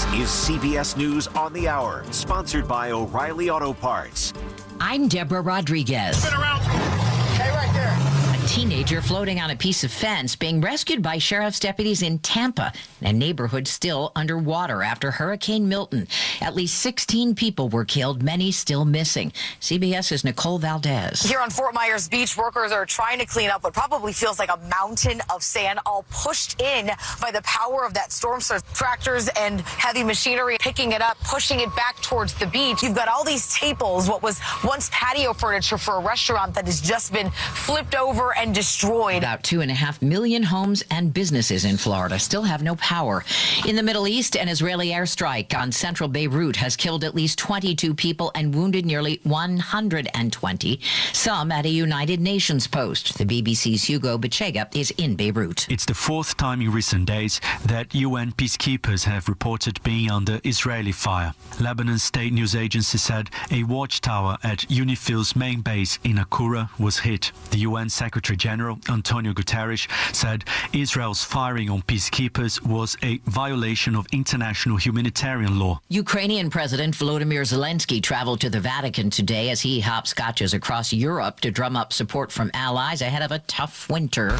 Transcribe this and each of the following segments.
is CBS News on the Hour, sponsored by O'Reilly Auto Parts. I'm Deborah Rodriguez. Spin around. Hey, right there. A teenager floating on a piece of fence being rescued by sheriff's deputies in Tampa, a neighborhood still underwater after Hurricane Milton. At least 16 people were killed, many still missing. CBS's Nicole Valdez. Here on Fort Myers Beach, workers are trying to clean up what probably feels like a mountain of sand, all pushed in by the power of that storm surge. Tractors and heavy machinery picking it up, pushing it back towards the beach. You've got all these tables, what was once patio furniture for a restaurant that has just been flipped over and destroyed. About 2.5 million homes and businesses in Florida still have no power. In the Middle East, an Israeli airstrike on central Beirut has killed at least 22 people and wounded nearly 120, some at a United Nations post. The BBC's Hugo Bechega is in Beirut. It's the fourth time in recent days that UN peacekeepers have reported being under Israeli fire. Lebanon's state news agency said a watchtower at UNIFIL's main base in Akura was hit. The UN Secretary General Antonio Guterres said Israel's firing on peacekeepers was a violation of international humanitarian law. Ukrainian President Volodymyr Zelensky traveled to the Vatican today as he hopscotches across Europe to drum up support from allies ahead of a tough winter.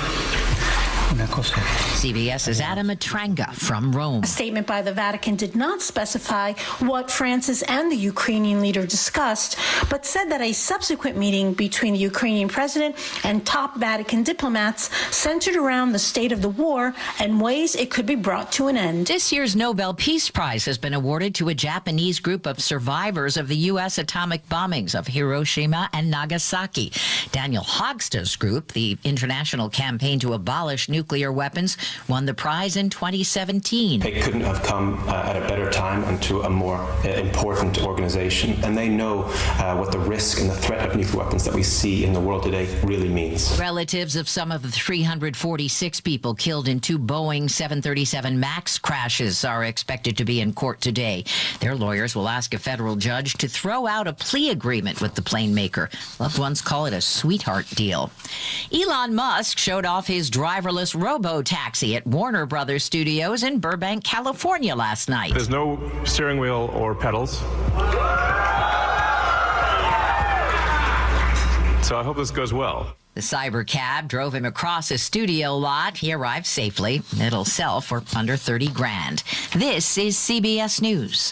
CBS's Adam Matranga from Rome. A statement by the Vatican did not specify what Francis and the Ukrainian leader discussed, but said that a subsequent meeting between the Ukrainian president and top Vatican diplomats centered around the state of the war and ways it could be brought to an end. This year's Nobel Peace Prize has been awarded to a Japanese group of survivors of the U.S. atomic bombings of Hiroshima and Nagasaki. Daniel Hogstad's group, the International Campaign to Abolish Nuclear Weapons, won the prize in 2017. They couldn't have come at a better time and to a more important organization, and they know what the risk and the threat of nuclear weapons that we see in the world today really means. Relatives of some of the 346 people killed in two Boeing 737 MAX crashes are expected to be in court today. Their lawyers will ask a federal judge to throw out a plea agreement with the plane maker. Loved ones call it a sweetheart deal. Elon Musk showed off his driverless robo-taxi at Warner Brothers Studios in Burbank, California last night. There's no steering wheel or pedals. So I hope this goes well. The cybercab drove him across a studio lot. He arrived safely. It'll sell for under $30,000. This is CBS News.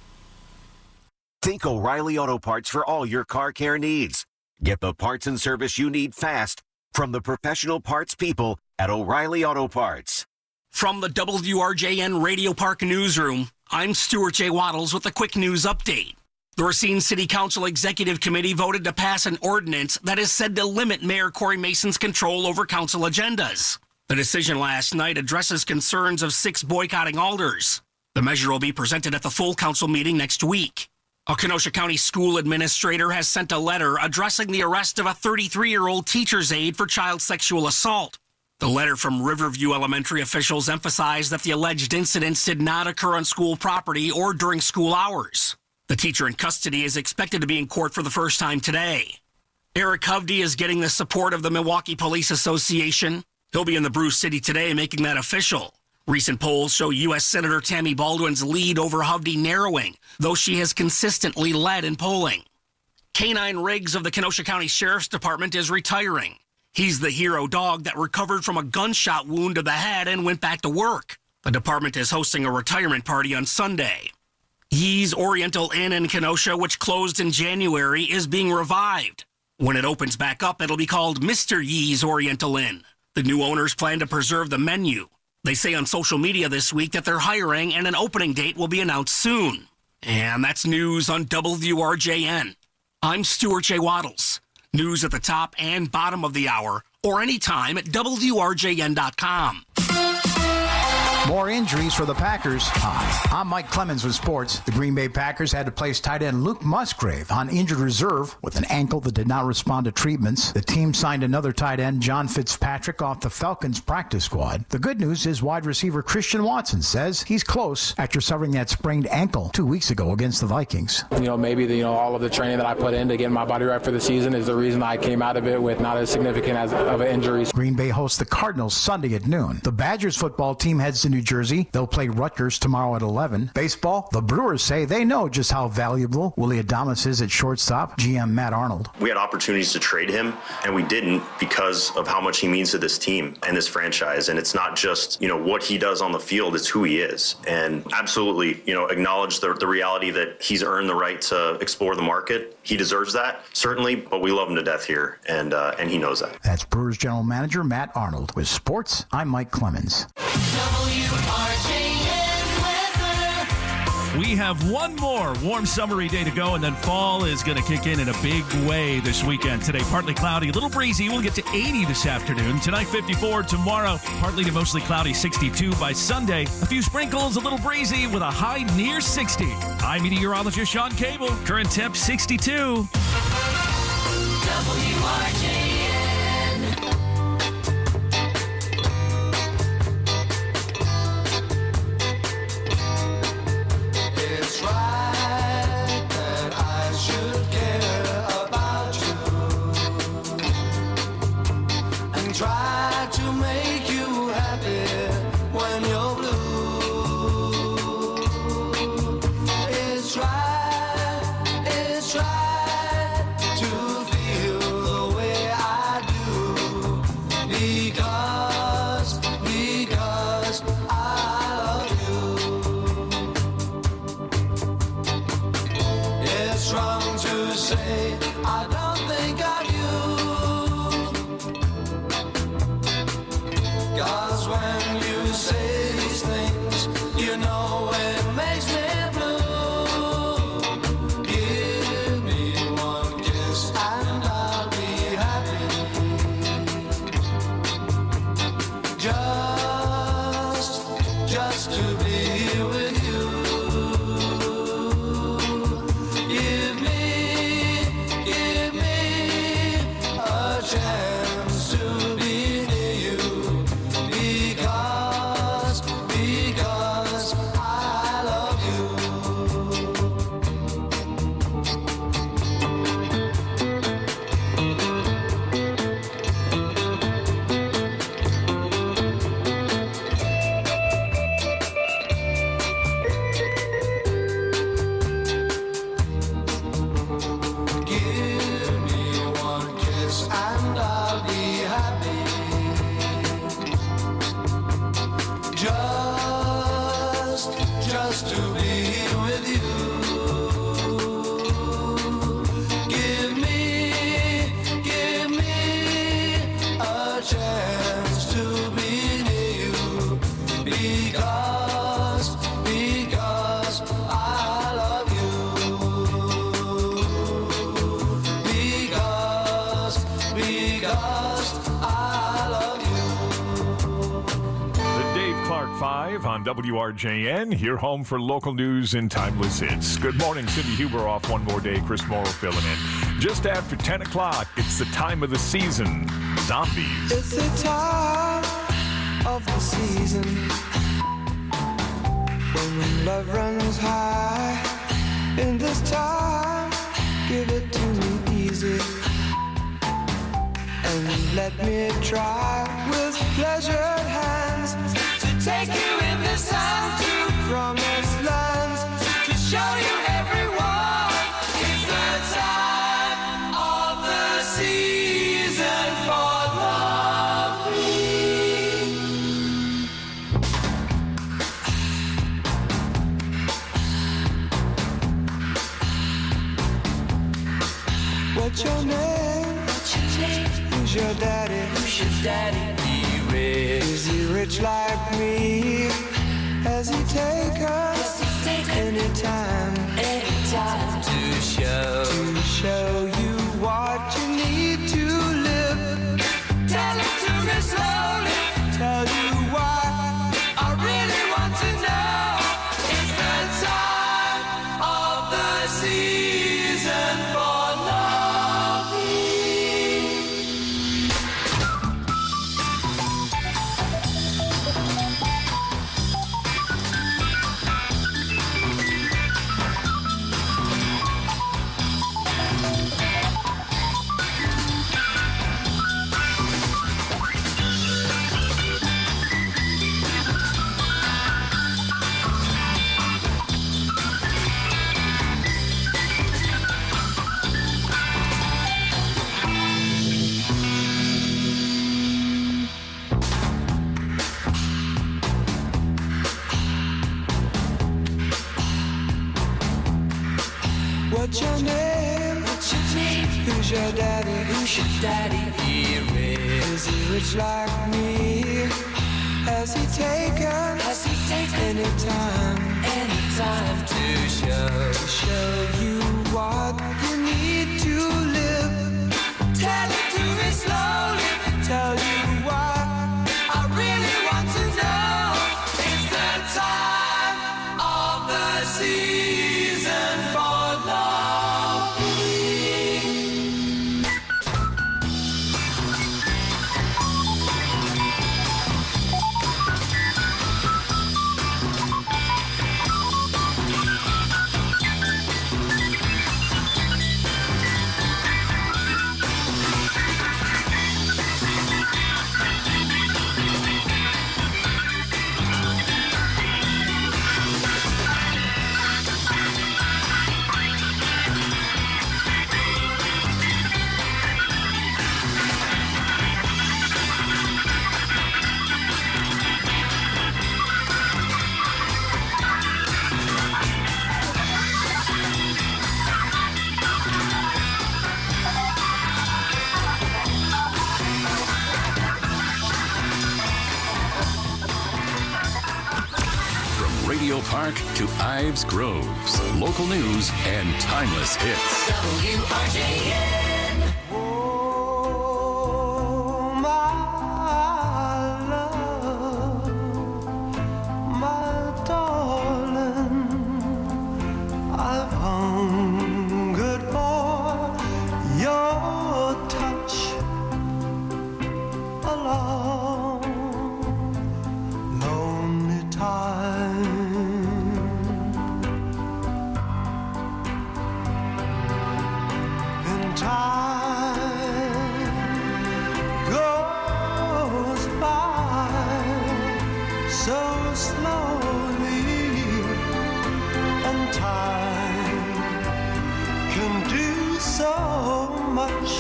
Think O'Reilly Auto Parts for all your car care needs. Get the parts and service you need fast from the professional parts people at O'Reilly Auto Parts. From the WRJN Radio Park Newsroom, I'm Stuart J. Waddles with a quick news update. The Racine City Council Executive Committee voted to pass an ordinance that is said to limit Mayor Corey Mason's control over council agendas. The decision last night addresses concerns of 6 boycotting alders. The measure will be presented at the full council meeting next week. A Kenosha County school administrator has sent a letter addressing the arrest of a 33-year-old teacher's aide for child sexual assault. The letter from Riverview Elementary officials emphasized that the alleged incidents did not occur on school property or during school hours. The teacher in custody is expected to be in court for the first time today. Eric Hovde is getting the support of the Milwaukee Police Association. He'll be in the Brew City today, making that official. Recent polls show U.S. Senator Tammy Baldwin's lead over Hovde narrowing, though she has consistently led in polling. Canine Riggs of the Kenosha County Sheriff's Department is retiring. He's the hero dog that recovered from a gunshot wound to the head and went back to work. The department is hosting a retirement party on Sunday. Yee's Oriental Inn in Kenosha, which closed in January, is being revived. When it opens back up, it'll be called Mr. Yee's Oriental Inn. The new owners plan to preserve the menu. They say on social media this week that they're hiring and an opening date will be announced soon. And that's news on WRJN. I'm Stuart J. Waddles. News at the top and bottom of the hour, or anytime at WRJN.com. More injuries for the Packers. Hi, I'm Mike Clemens with sports. The Green Bay Packers had to place tight end Luke Musgrave on injured reserve with an ankle that did not respond to treatments. The team signed another tight end, John Fitzpatrick, off the Falcons practice squad. The good news is wide receiver Christian Watson says he's close after suffering that sprained ankle 2 weeks ago against the Vikings. Maybe all of the training that I put in to get my body right for the season is the reason I came out of it with not as significant of an injury. Green Bay hosts the Cardinals Sunday at noon. The Badgers football team heads to New New Jersey. They'll play Rutgers tomorrow at 11. Baseball, the Brewers say they know just how valuable Willy Adames is at shortstop. GM Matt Arnold. We had opportunities to trade him, and we didn't because of how much he means to this team and this franchise. And it's not just, what he does on the field, it's who he is. And absolutely, acknowledge the reality that he's earned the right to explore the market. He deserves that, certainly, but we love him to death here, and he knows that. That's Brewers General Manager Matt Arnold. With sports, I'm Mike Clemens. We have one more warm summery day to go, and then fall is going to kick in a big way this weekend. Today, partly cloudy, a little breezy. We'll get to 80 this afternoon. Tonight, 54. Tomorrow, partly to mostly cloudy, 62. By Sunday, a few sprinkles, a little breezy with a high near 60. I'm meteorologist Sean Cable. Current temp, 62. WRJN. Try to make you happy when you're blue. It's right to feel the way I do. Because I love you. It's wrong to say I don't think of you. 'Cause when you say these things, it makes me blue. Give me one kiss and I'll be happy. Just to be with you. Give me a chance to be near you. Because I love you. Give me one kiss and I'll be happy. Just to be with you. Give me a chance to be near you. Because I love you. Because I love you. The Dave Clark 5 on WRJN, your home for local news and timeless hits. Good morning, Cindy Huber off one more day. Chris Morrow filling in. Just after 10 o'clock, it's the time of the season. Zombies. It's the time of the season when love runs high. In this time, give it to me easy and let me try with pleasured hands to take you in this time to promised lands, to show you everyone. It's the time of the season for loving. What's your name? Who's your daddy? Is he rich like me? Has he take us anytime to show you what you need to live? Tell it to me slowly. Tell you why I really want to know. It's the time of the season for What's your name? What's your name? Who's your daddy? Who's your daddy? He is he rich like me? Has he taken any time to show you what you need to live? Tell it to me slowly. Tell you what I really want to know. It's the time of the season for loving. Radio Park to Ives Groves. Local news and timeless hits. WRJN. Oh, my love, my darling, I've hungered for your touch a long, lonely time. Time goes by so slowly, and time can do so much.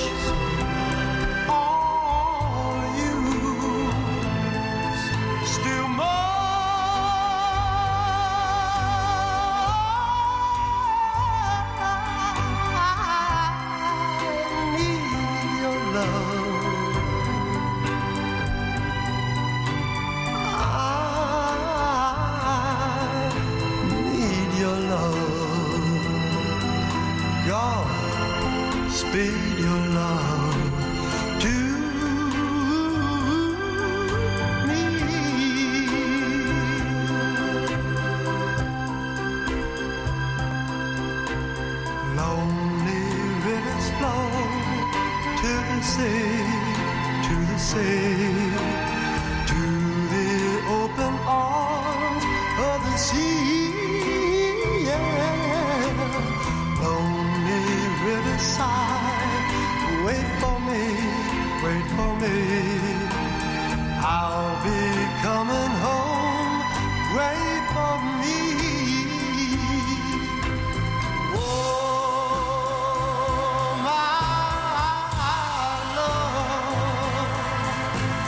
All you still more. Speed your love to me. Lonely rivers flow to the sea, to the sea, to the open arms of the sea. Yeah. Lonely riverside, wait for me, wait for me. I'll be coming home, wait for me. Oh, my love,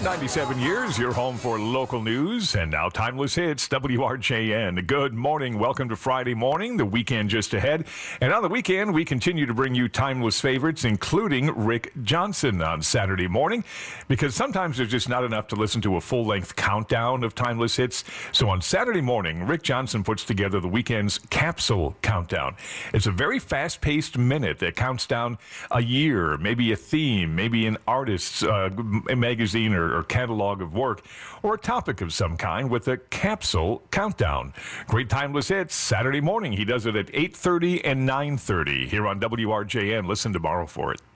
97 years, you're home for local news, and now Timeless Hits, WRJN. Good morning. Welcome to Friday morning, the weekend just ahead. And on the weekend, we continue to bring you timeless favorites, including Rick Johnson on Saturday morning, because sometimes there's just not enough to listen to a full-length countdown of timeless hits. So on Saturday morning, Rick Johnson puts together the weekend's capsule countdown. It's a very fast-paced minute that counts down a year, maybe a theme, maybe an artist's magazine or catalog of work, or a topic of some kind with a capsule countdown. Great timeless hits Saturday morning. He does it at 8:30 and 9:30 here on WRJN. Listen tomorrow for it.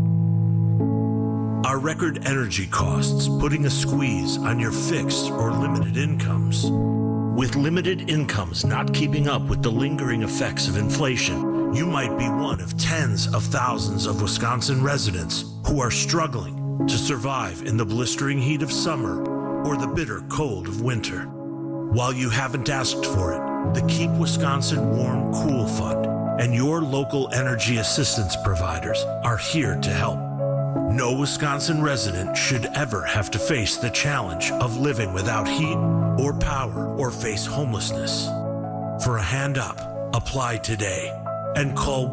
Are record energy costs putting a squeeze on your fixed or limited incomes? With limited incomes not keeping up with the lingering effects of inflation, you might be one of tens of thousands of Wisconsin residents who are struggling to survive in the blistering heat of summer or the bitter cold of winter. While you haven't asked for it, the Keep Wisconsin Warm Cool Fund and your local energy assistance providers are here to help. No Wisconsin resident should ever have to face the challenge of living without heat or power or face homelessness. For a hand up, apply today and call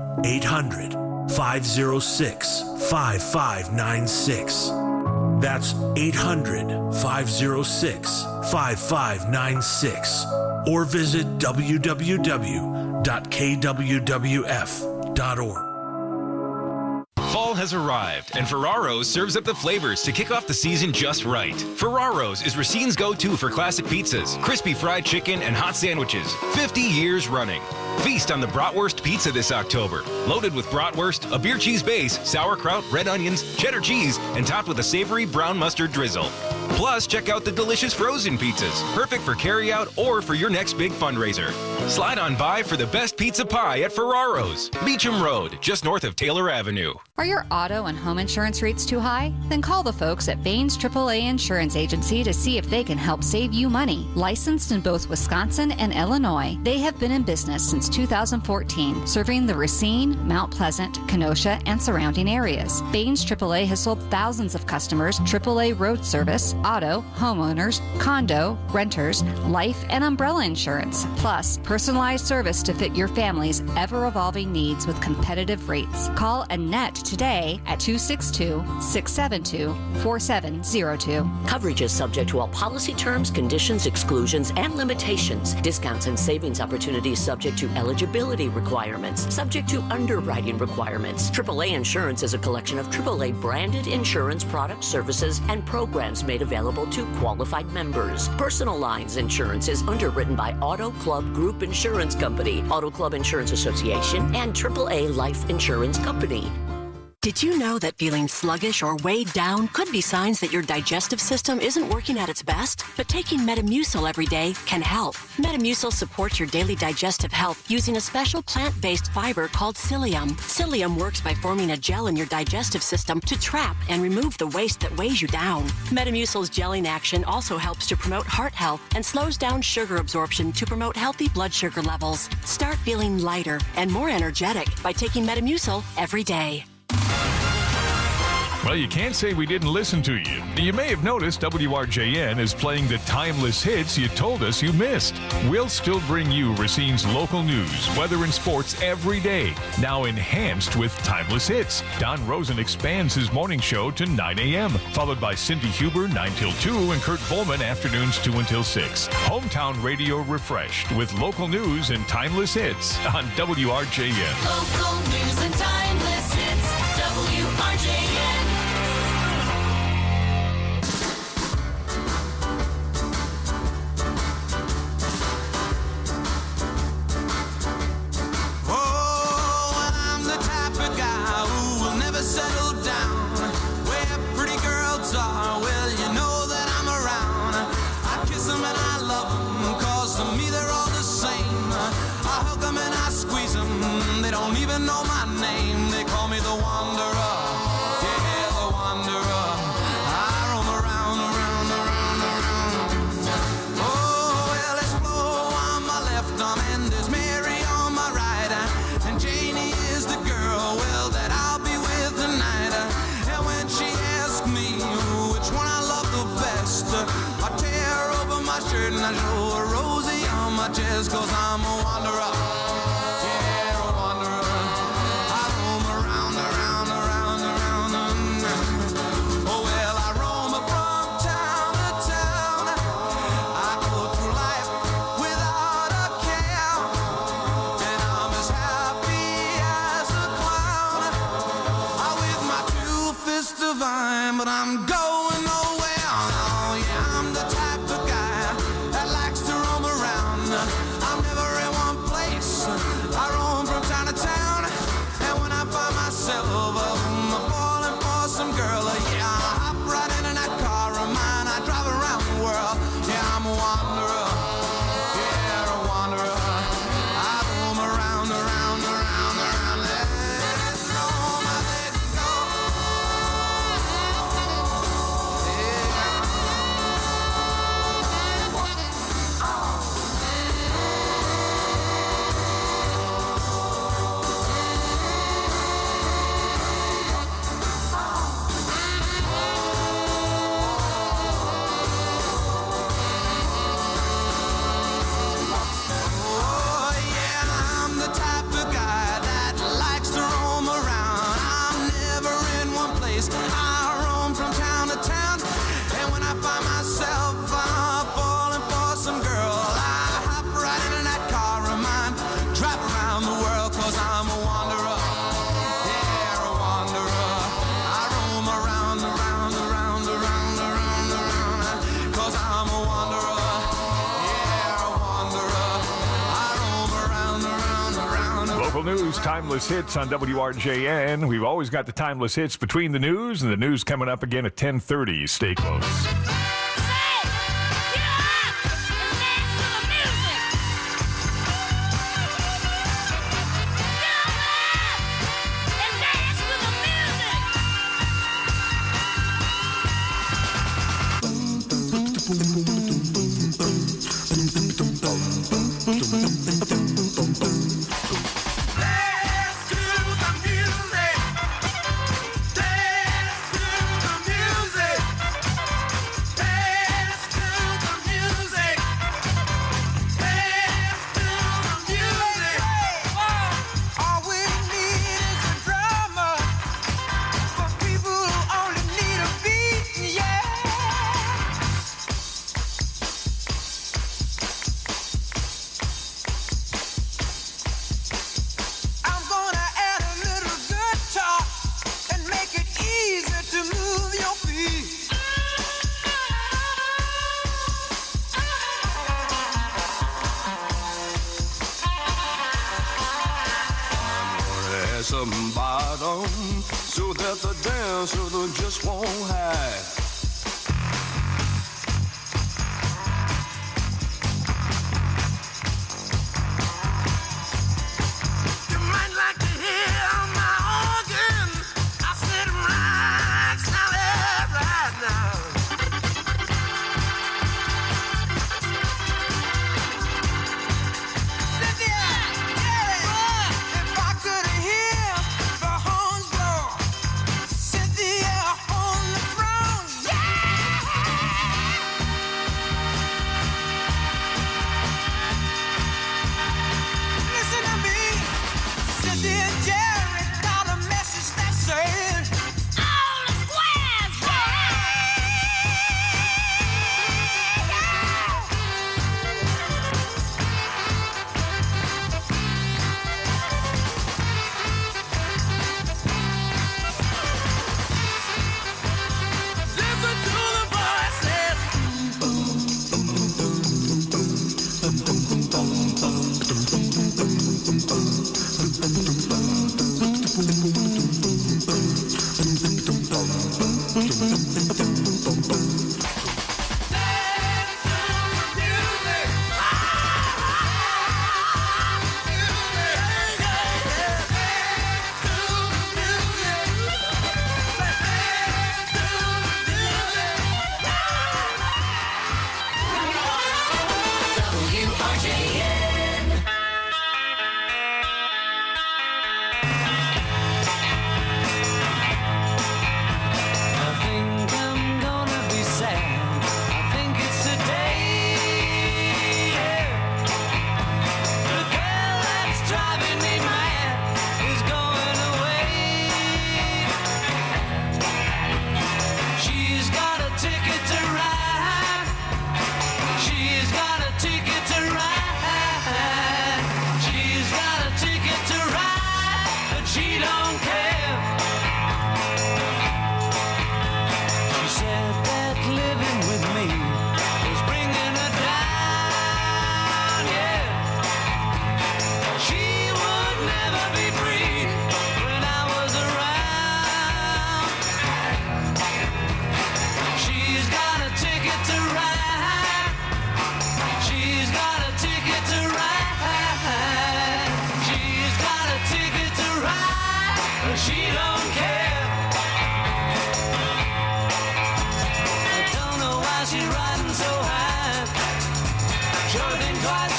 1-800-506-5596. That's 800-506-5596. Or visit www.kwwf.org. Fall has arrived, and Ferraro's serves up the flavors to kick off the season just right. Ferraro's is Racine's go-to for classic pizzas, crispy fried chicken, and hot sandwiches, 50 years running. Feast on the Bratwurst Pizza this October, loaded with bratwurst, a beer cheese base, sauerkraut, red onions, cheddar cheese, and topped with a savory brown mustard drizzle. Plus, check out the delicious frozen pizzas, perfect for carryout or for your next big fundraiser. Slide on by for the best pizza pie at Ferraro's, Beecham Road, just north of Taylor Avenue. Are your auto and home insurance rates too high? Then call the folks at Baines AAA Insurance Agency to see if they can help save you money. Licensed in both Wisconsin and Illinois, they have been in business since 2014, serving the Racine, Mount Pleasant, Kenosha, and surrounding areas. Baines AAA has sold thousands of customers AAA road service, auto, homeowners, condo, renters, life, and umbrella insurance, plus personalized service to fit your family's ever-evolving needs with competitive rates. Call Annette today at 262-672-4702. Coverage is subject to all policy terms, conditions, exclusions, and limitations. Discounts and savings opportunities subject to eligibility requirements, subject to underwriting requirements. AAA Insurance is a collection of AAA branded insurance products, services, and programs made available to qualified members. Personal lines insurance is underwritten by Auto Club Group Insurance Company, Auto Club Insurance Association, and AAA Life Insurance Company. Did you know that feeling sluggish or weighed down could be signs that your digestive system isn't working at its best? But taking Metamucil every day can help. Metamucil supports your daily digestive health using a special plant-based fiber called psyllium. Psyllium works by forming a gel in your digestive system to trap and remove the waste that weighs you down. Metamucil's gelling action also helps to promote heart health and slows down sugar absorption to promote healthy blood sugar levels. Start feeling lighter and more energetic by taking Metamucil every day. Well, you can't say we didn't listen to you. You may have noticed WRJN is playing the timeless hits you told us you missed. We'll still bring you Racine's local news, weather, and sports every day, now enhanced with timeless hits. Don Rosen expands his morning show to 9 a.m., followed by Cindy Huber 9 till 2 and Kurt Volman afternoons 2 until 6. Hometown radio refreshed with local news and timeless hits on WRJN. Local news and timeless hits, WRJN. Settle down where pretty girls are. Well, you know that I'm around. I kiss them and I love them, 'cause to me they're all the same. I hug them and I squeeze them. They don't even know my name. They call I tear open my shirt and I show a Rosie on my chest, 'cause I'm a wanderer. Yeah, a wanderer. I roam around, around, around, around. Oh, well, I roam from town to town. I go through life without a care, and I'm as happy as a clown. I with my two fists divine, but I'm going nowhere. Oh, yeah, I'm the type of guy that likes to roam around. I'm never in one place. I roam from town to town, and when I find myself falling for some girl, yeah, I hop right into that car of mine. I drive around the world. Yeah, I'm a wanderer. Yeah, a wanderer. I roam around, around, around, around. Let it go, let it go. Oh, yeah, I'm the type of guy that likes to roam around. I'm never in one place. I roam from town to town, and when I find myself falling for some girl, I hop right into that car of mine, drive around the world, 'cause I'm a wanderer. Yeah, a wanderer. I roam around, around, around, around, around, around, 'cause I'm a wanderer. Yeah, a wanderer. I roam around, around, around, around. Local news, timeless hits on WRJN. We've always got the timeless hits between the news, and the news coming up again at 10:30. Stay close. All we need is a drummer for people who only need a beat, yeah. I'm gonna add a little guitar and make it easy to move your feet. Add some bottom so that the dancer just won't hide. You might like to hear my organ. I said right, sound it right now. Cynthia, yeah. If I could hear the horns blow, Cynthia on the throne.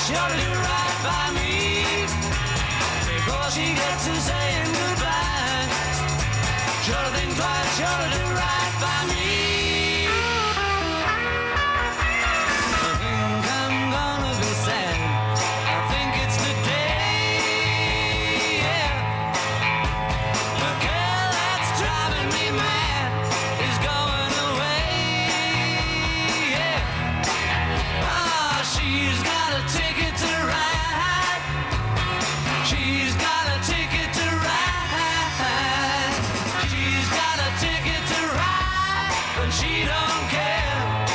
she ought to do right by me before she gets to saying goodbye. She ought to think twice, she ought to do right by me. I think I'm gonna be sad. I think it's the day, yeah. The girl that's driving me mad is going away, yeah. Ah, she's got a ticket to ride. She's got a ticket to ride. She's got a ticket to ride, but she don't care.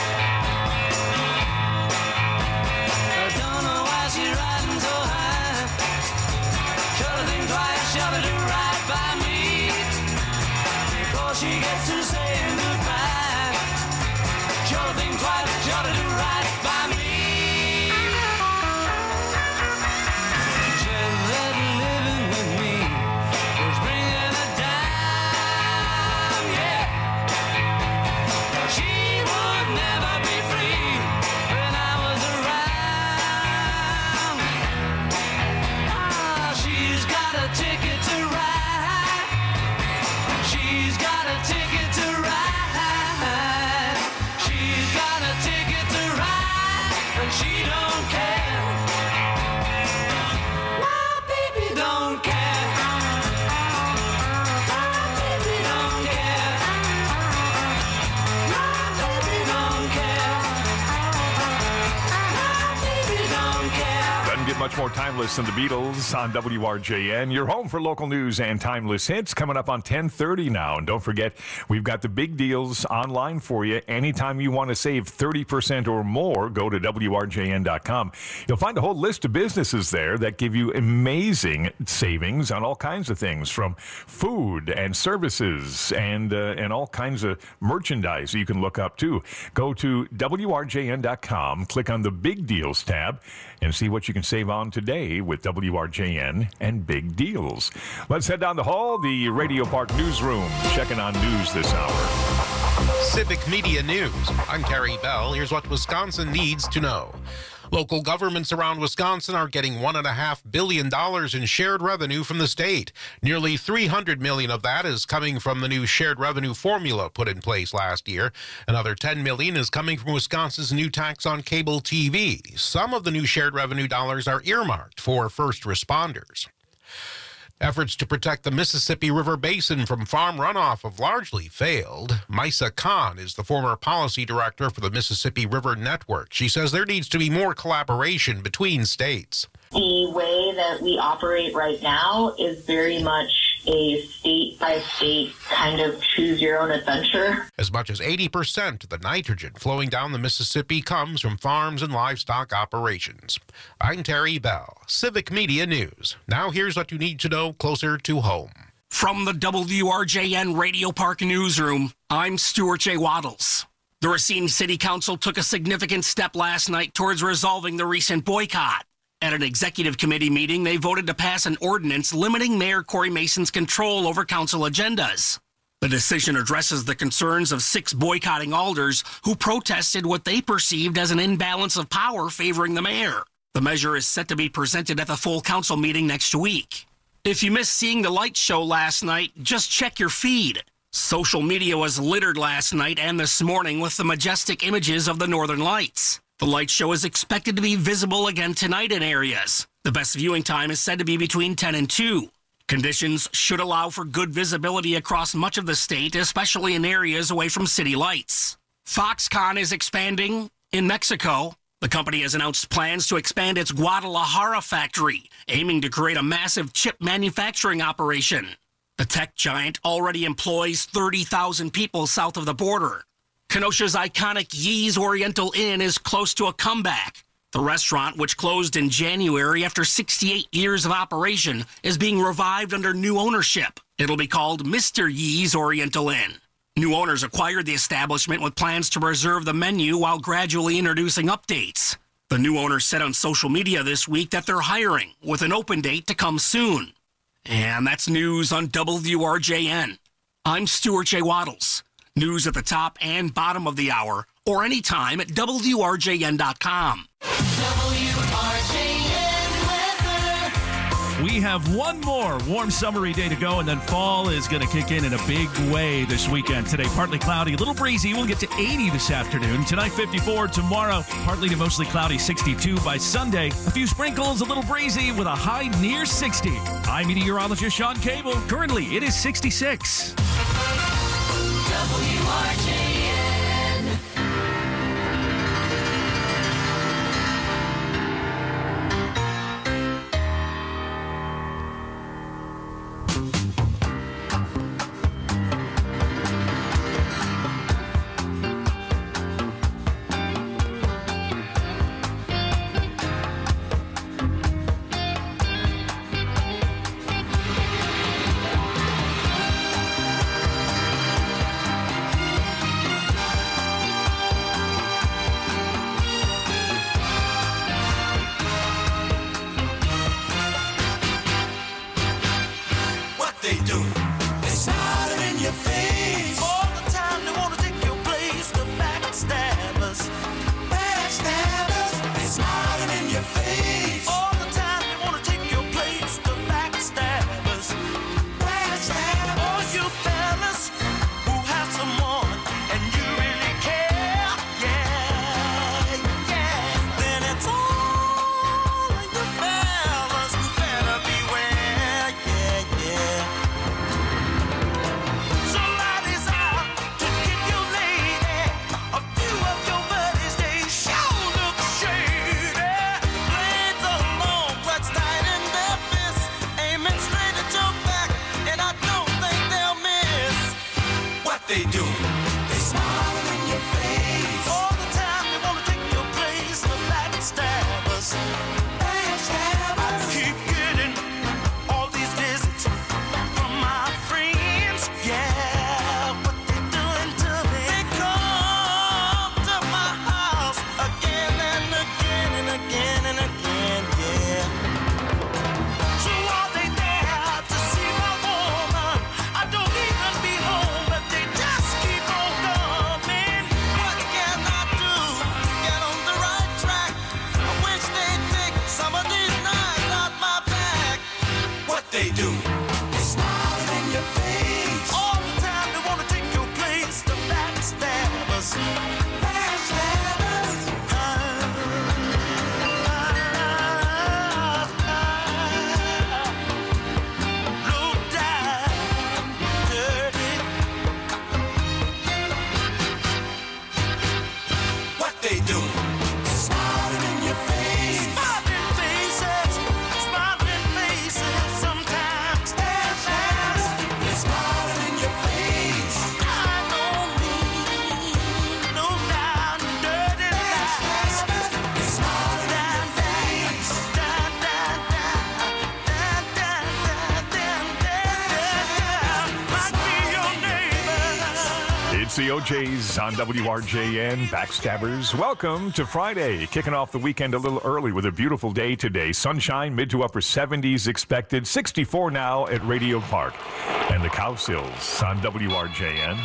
I don't know why she's riding so high. She ought to think twice, she ought to do right by me before she gets to saying goodbye. She ought to think twice, she ought to do right by me. Just that living with me was bringing her down, yeah. She would never be free when I was around. Ah, she's got a ticket to ride. She's got a ticket to ride. She's got a ticket to ride, and she don't care. My baby don't care. My baby don't care. My baby don't care. My baby don't care. Doesn't get much more timeless than the Beatles on WRJN. You're home for local news and timeless hits coming up on 10:30 now. And don't forget, we've got the big deals online for you. Anytime you want to save 30% or more, go to WRJN.com. You'll find a whole list of businesses there that give you amazing savings on all kinds of things, from food and services and all kinds of merchandise you can look up too. Go to WRJN.com, click on the big deals tab, and see what you can save on today with WRJN and big deals. Let's head down the hall, the Radio Park newsroom, checking on news this hour. Civic Media News. I'm Terry Bell. Here's what Wisconsin needs to know. Local governments around Wisconsin are getting $1.5 billion in shared revenue from the state. Nearly $300 million of that is coming from the new shared revenue formula put in place last year. Another $10 million is coming from Wisconsin's new tax on cable TV. Some of the new shared revenue dollars are earmarked for first responders. Efforts to protect the Mississippi River Basin from farm runoff have largely failed. Misa Khan is the former policy director for the Mississippi River Network. She says there needs to be more collaboration between states. The way that we operate right now is very much a state-by-state kind of choose-your-own-adventure. As much as 80% of the nitrogen flowing down the Mississippi comes from farms and livestock operations. I'm Terry Bell, Civic Media News. Now here's what you need to know closer to home. From the WRJN Radio Park newsroom, I'm Stuart J. Waddles. The Racine City Council took a significant step last night towards resolving the recent boycott. At an executive committee meeting, they voted to pass an ordinance limiting Mayor Corey Mason's control over council agendas. The decision addresses the concerns of 6 boycotting alders who protested what they perceived as an imbalance of power favoring the mayor. The measure is set to be presented at the full council meeting next week. If you missed seeing the light show last night, just check your feed. Social media was littered last night and this morning with the majestic images of the Northern Lights. The light show is expected to be visible again tonight in areas. The best viewing time is said to be between 10 and 2. Conditions should allow for good visibility across much of the state, especially in areas away from city lights. Foxconn is expanding in Mexico. The company has announced plans to expand its Guadalajara factory, aiming to create a massive chip manufacturing operation. The tech giant already employs 30,000 people south of the border. Kenosha's iconic Yee's Oriental Inn is close to a comeback. The restaurant, which closed in January after 68 years of operation, is being revived under new ownership. It'll be called Mr. Yee's Oriental Inn. New owners acquired the establishment with plans to preserve the menu while gradually introducing updates. The new owners said on social media this week that they're hiring, with an open date to come soon. And that's news on WRJN. I'm Stuart J. Waddles. News at the top and bottom of the hour, or anytime at WRJN.com. WRJN. We have one more warm, summery day to go, and then fall is going to kick in a big way this weekend. Today, partly cloudy, a little breezy. We'll get to 80 this afternoon. Tonight, 54. Tomorrow, partly to mostly cloudy, 62. By Sunday, a few sprinkles, a little breezy with a high near 60. I'm meteorologist Sean Cable. Currently, it is 66. WRJN. The OJs on WRJN, Backstabbers. Welcome to Friday, kicking off the weekend a little early with a beautiful day today. Sunshine, mid to upper 70s expected, 64 now at Radio Park. And the Cowsills on WRJN.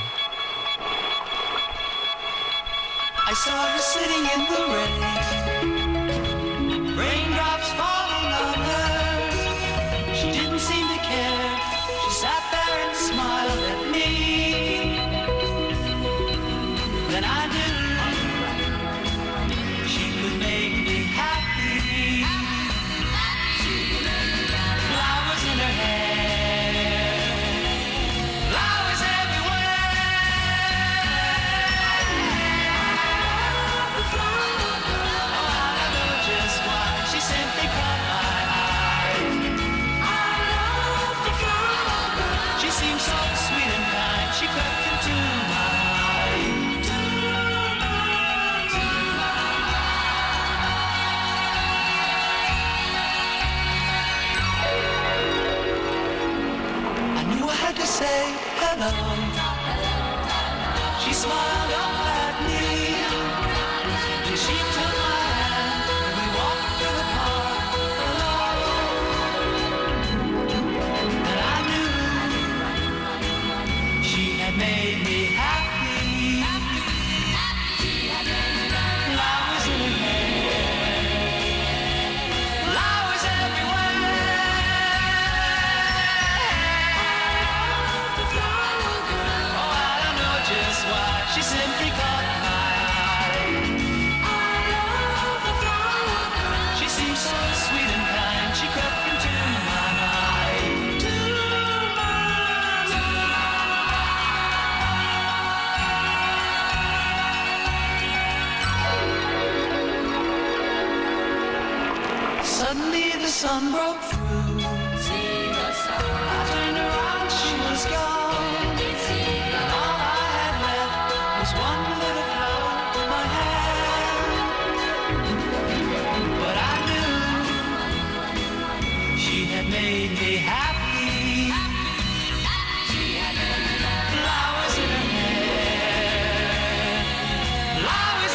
I saw her sitting in the rain, raindrops falling on her. She didn't seem to care. She sat there and smiled at me. Then I knew she could make me happy. Flowers in her hair, flowers everywhere. I know just why she simply caught my eye. She seemed so sweet and kind. She crept into my heart. the sun broke through. I turned around, she was gone. And all I had left was one little flower in my hand. But I knew she had made me happy. Flowers in her hair, flowers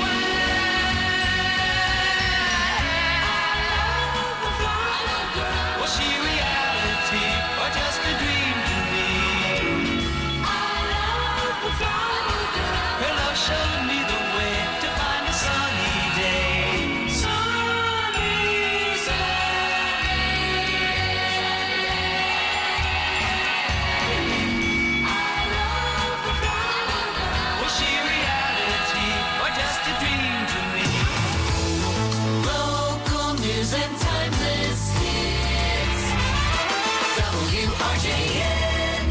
everywhere. Was she reality or just a dream to me? I love the flower girl. Her love showed me the way to find a sunny day. Sunny day. Was she reality or just a dream to me? Local news and timeless hits. WRJN.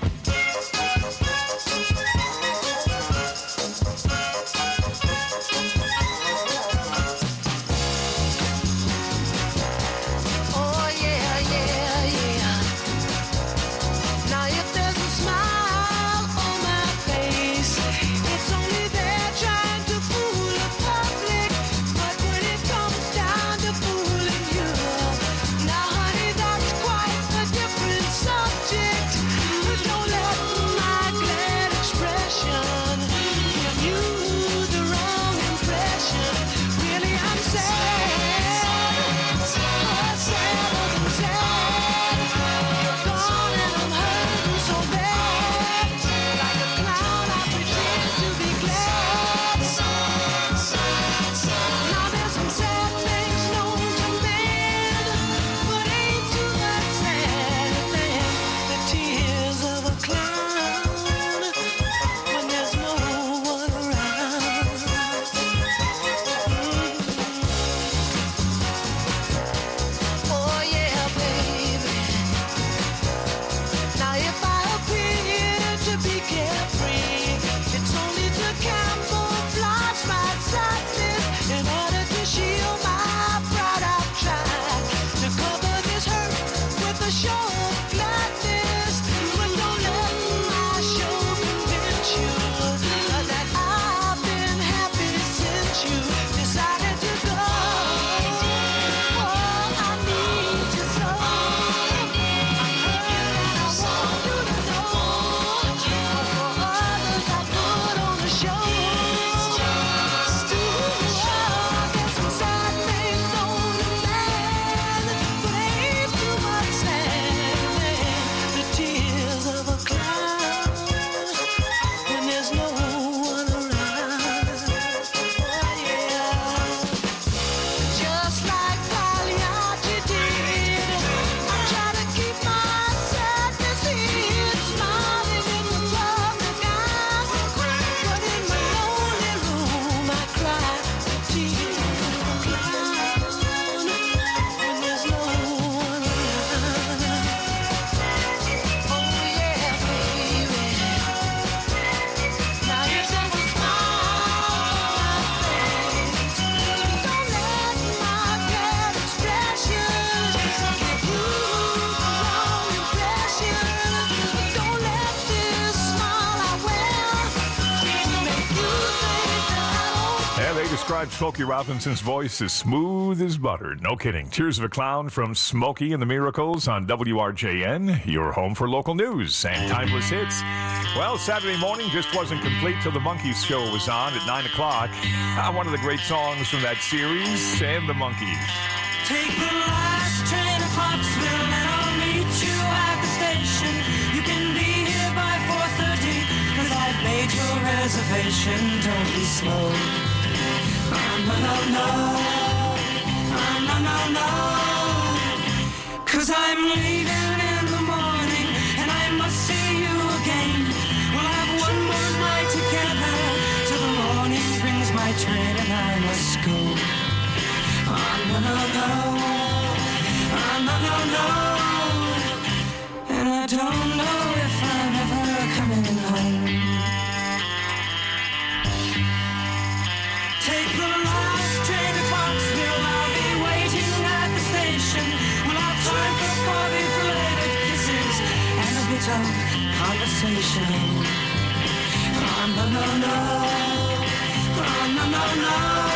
Oh yeah, yeah, yeah. Now if there's a smile on my face, it's only there trying to fool the public. But when it comes down to fooling you, now honey, that's quite a different subject. Don't let my glad expression give you the wrong impression. Really, I'm sad. You're gone and I'm hurting so bad. Like a clown, I pretend to be glad. Now there's some sad things known to men, but ain't too much sadder than the tears of a clown when there's no one around. Oh yeah, baby. Now if I appear to be carefree, it's only to camouflage my sadness. In order to shield my pride, I've tried to cover this hurt with a show of gladness. But don't let my show convince you that I've been happy since you decided to go. Oh, I need you so. I'm hurt and I want you to know. For others I put on the show. There's some sad things known to man, but ain't too much sadder than the tears of a clown when there's no one around. Oh yeah. Just like Pagliacci did, I try to keep my sadness hid, smiling in the public eye. But in my lonely room, I cry the tears of a clown when there's no one around. Oh yeah, baby. Now if there's a smile on my face, don't let my glad expression give you the wrong impression. Don't let this smile I wear make you think that I don't. Yeah, they described Smokey Robinson's voice as smooth as butter. No kidding. Tears of a Clown from Smokey and the Miracles on WRJN, your home for local news and timeless hits. Well, Saturday morning just wasn't complete till the Monkees show was on at 9 o'clock. One of the great songs from that series, and the Monkees. Take the last train to Pottsville and I'll meet you at the station. You can be here by 4:30 'cause I've made your reservation. Don't be slow. No, no, no. No, no, no. 'Cause I'm leaving in the morning and I must see you again. We'll have one more night together till the morning brings my train and I must go. No, no, no. No, no, no. And I don't know if I'm ever coming home. Take the last train to Foxville. I'll be waiting at the station. casual conversation. Oh, no, no, no. Oh, no, no, no.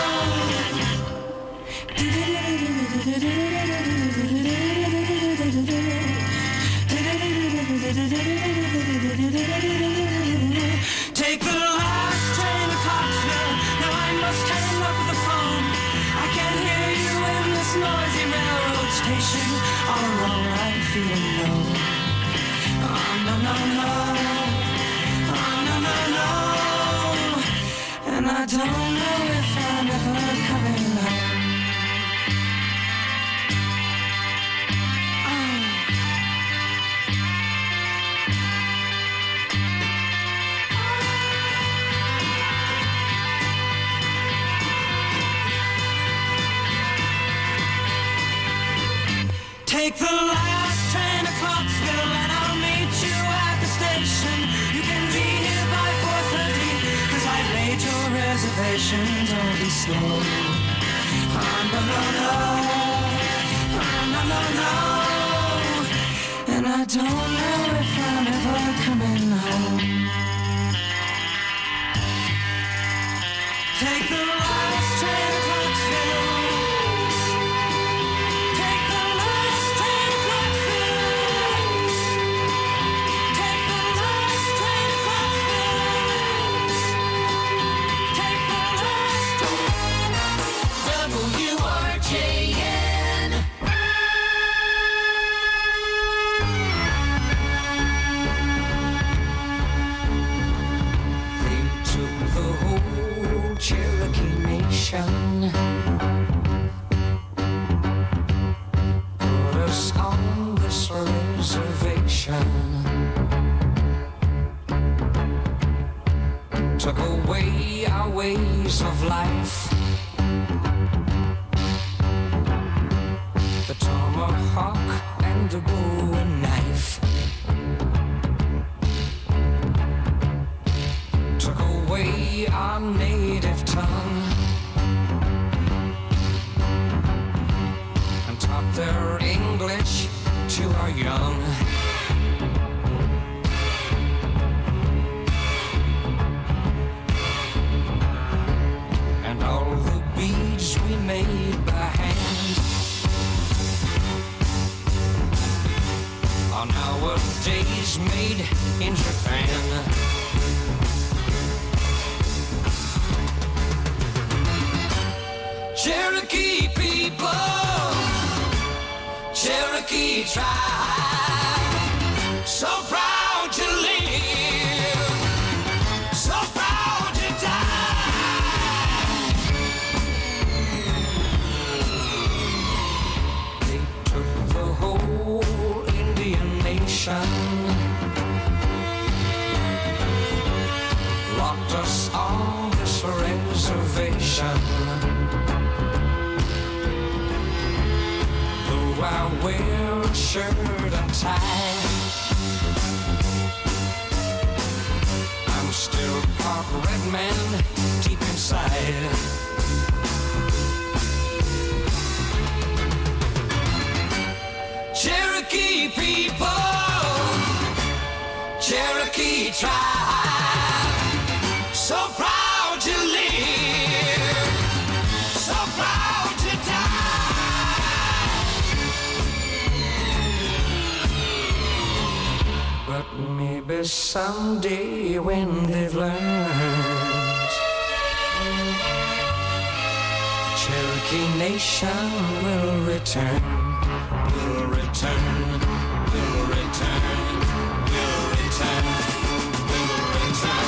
Take the last train to Clarksville. Now I must hang up the phone. I can't hear you in this noisy railroad station. All alone I'm feeling low. Oh, no, no, no. Oh, no, no, no. And I don't know if I'm ever coming home. Take the last train to Clarksville and I'll meet you at the station. You can be here by 4:30, 'cause I've made your reservation. Don't be slow. Oh, no, no, no. Oh, no, no, no. And I don't know if I'm ever coming home. Take the last train to Clarksville. Cherokee Nation, put us on this reservation, took away our ways of life, the tomahawk and the bowie knife, took away our native tongue and taught their English to our young. And all the beads we made by hand are nowadays made in Japan. Cherokee people, Cherokee tribe, so proud to live, so proud to die. They took the whole Indian nation, locked us on this reservation. I wear a shirt and tie, I'm still part red man deep inside. Cherokee people, Cherokee tribe, so proud to live, so proud to die. But maybe someday when they've learned, Cherokee Nation will return, will return, will return, will return, will return.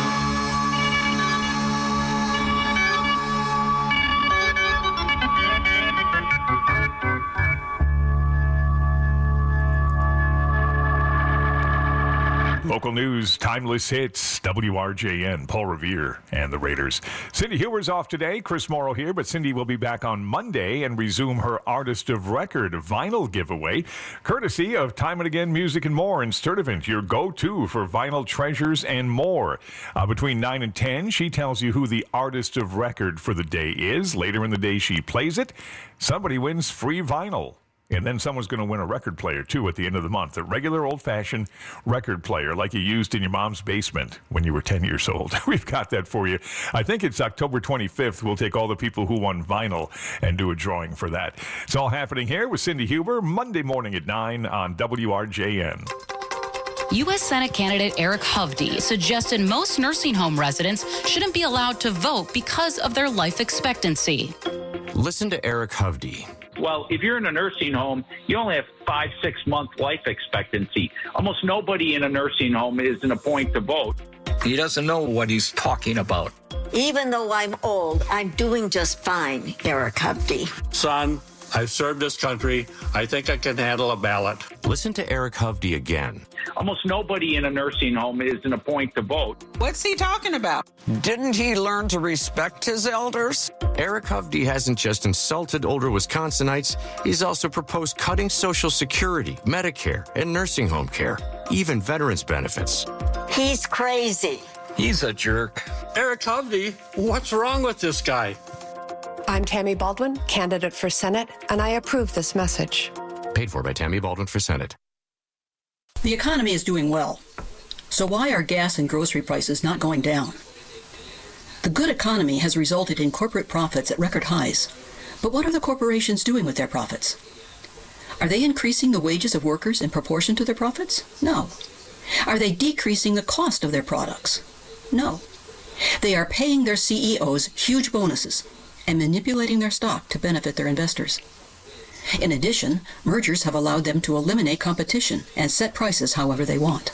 Local news, timeless hits, WRJN, Paul Revere, and the Raiders. Cindy Huber's off today. Chris Morrow here, but Cindy will be back on Monday and resume her Artist of Record vinyl giveaway, courtesy of Time and Again Music and More in Sturtevant, your go-to for vinyl treasures and more. Between 9 and 10, she tells you who the Artist of Record for the day is. Later in the day, she plays it. Somebody wins free vinyl. And then someone's going to win a record player, too, at the end of the month. A regular old-fashioned record player like you used in your mom's basement when you were 10 years old. We've got that for you. I think it's October 25th. We'll take all the people who won vinyl and do a drawing for that. It's all happening here with Cindy Huber, Monday morning at 9 on WRJN. U.S. Senate candidate Eric Hovde suggested most nursing home residents shouldn't be allowed to vote because of their life expectancy. Listen to Eric Hovde. Well, if you're in a nursing home, you only have 5-6 month life expectancy. Almost nobody in a nursing home is in a point to vote. He doesn't know what he's talking about. Even though I'm old, I'm doing just fine, Eric Hovde. Son, I've served this country. I think I can handle a ballot. Listen to Eric Hovde again. Almost nobody in a nursing home is in a point to vote. What's he talking about? Didn't he learn to respect his elders? Eric Hovde hasn't just insulted older Wisconsinites, he's also proposed cutting Social Security, Medicare, and nursing home care, even veterans benefits. He's crazy. He's a jerk. Eric Hovde, what's wrong with this guy? I'm Tammy Baldwin, candidate for Senate, and I approve this message. Paid for by Tammy Baldwin for Senate. The economy is doing well. So why are gas and grocery prices not going down? The good economy has resulted in corporate profits at record highs. But what are the corporations doing with their profits? Are they increasing the wages of workers in proportion to their profits? No. Are they decreasing the cost of their products? No. They are paying their CEOs huge bonuses and manipulating their stock to benefit their investors. In addition, mergers have allowed them to eliminate competition and set prices however they want.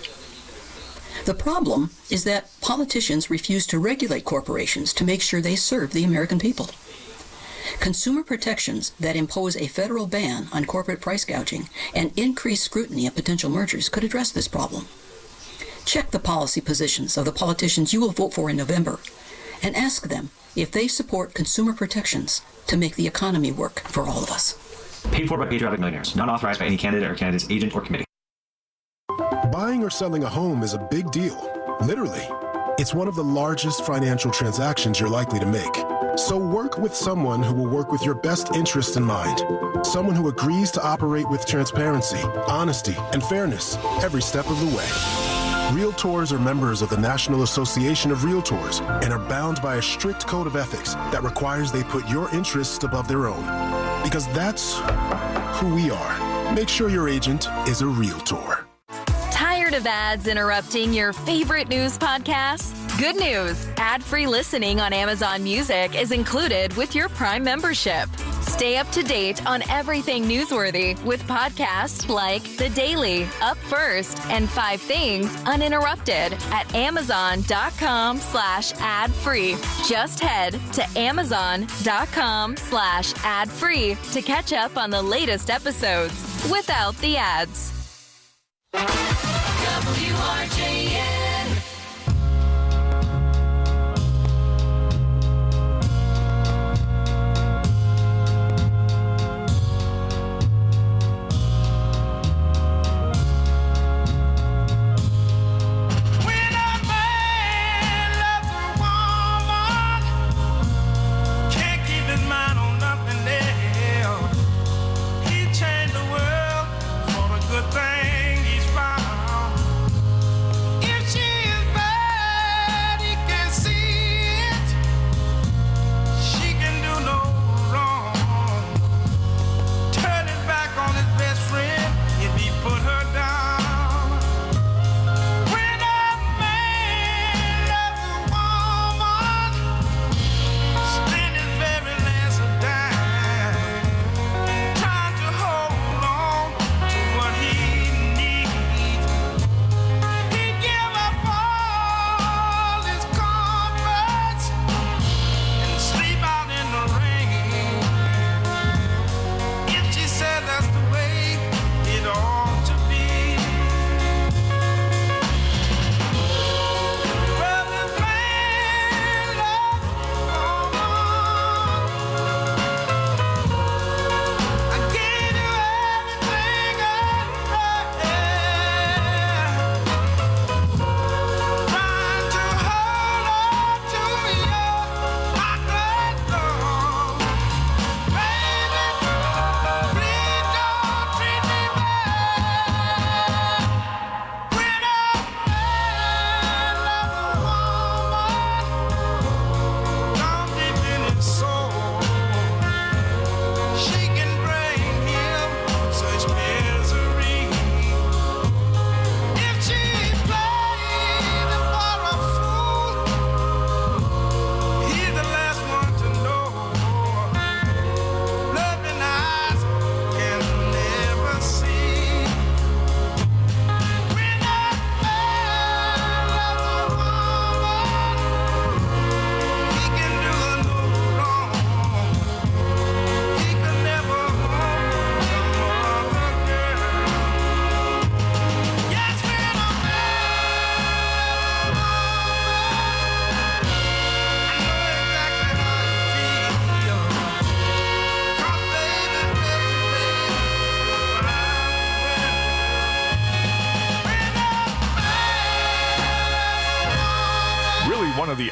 The problem is that politicians refuse to regulate corporations to make sure they serve the American people. Consumer protections that impose a federal ban on corporate price gouging and increased scrutiny of potential mergers could address this problem. Check the policy positions of the politicians you will vote for in November and ask them if they support consumer protections to make the economy work for all of us. Paid for by Patriotic Millionaires. Not authorized by any candidate or candidate's agent or committee. Buying or selling a home is a big deal. Literally. It's one of the largest financial transactions you're likely to make. So work with someone who will work with your best interest in mind. Someone who agrees to operate with transparency, honesty, and fairness every step of the way. Realtors are members of the National Association of Realtors and are bound by a strict code of ethics that requires they put your interests above their own. Because that's who we are. Make sure your agent is a Realtor. Tired of ads interrupting your favorite news podcasts? Good news! Ad-free listening on Amazon Music is included with your Prime membership. Stay up to date on everything newsworthy with podcasts like The Daily, Up First, and 5 Things Uninterrupted at Amazon.com/ad-free. Just head to Amazon.com/ad-free to catch up on the latest episodes without the ads. WRJN. Good thing he's found.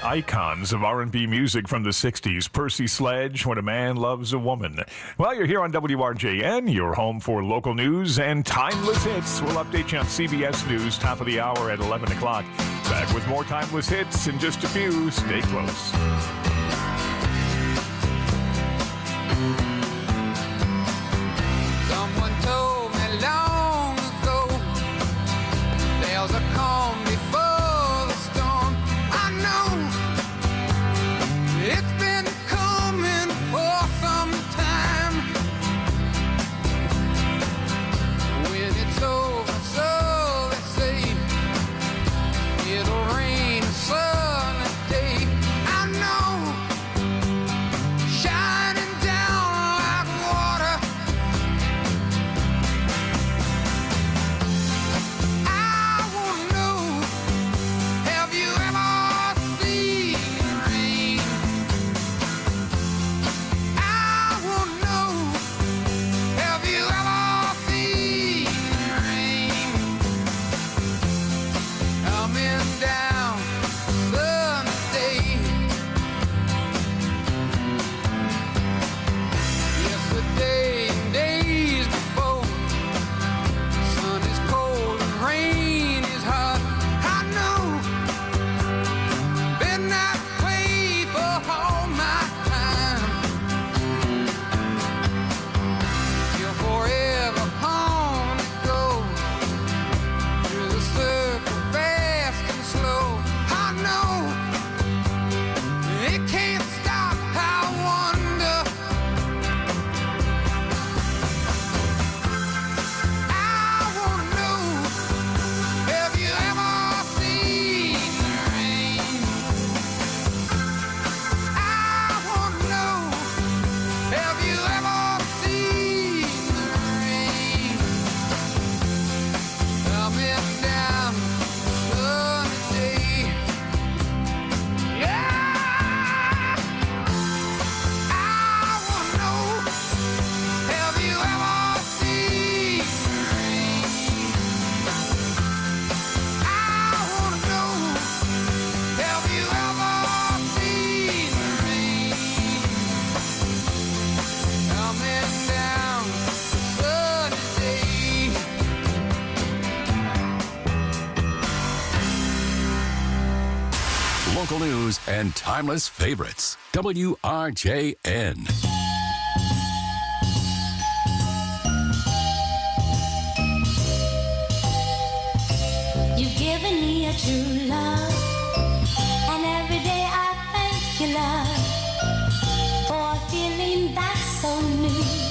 icons of R&B music from the 60s. Percy Sledge, When a Man Loves a Woman. Well, you're here on WRJN, your home for local news and timeless hits. We'll update you on CBS News, top of the hour at 11 o'clock. Back with more timeless hits in just a few. Stay close. Someone told me long ago there's a calm before the storm. I know it's been coming for some time. When it's over, so they say, it'll rain a sunny day. I know, shining down like water. I wanna know, have you ever seen rain? I wanna know, have you ever seen rain? Coming down Sunday. Yesterday and days before, sun is cold and rain is hot. I know, been that way for all my time. You're forever on the go, through the circle fast and slow. I know, it can't stop. I wonder, I wanna know, have you ever seen rain? I wanna know, have you ever seen rain? Coming down Sunday. Yeah, I wanna know, have you ever seen rain? I wanna know, have you ever seen rain? Coming down Sunday. Local news and timeless favorites. WRJN. You've given me a true love, and every day I thank you, love, for a feeling that's so new.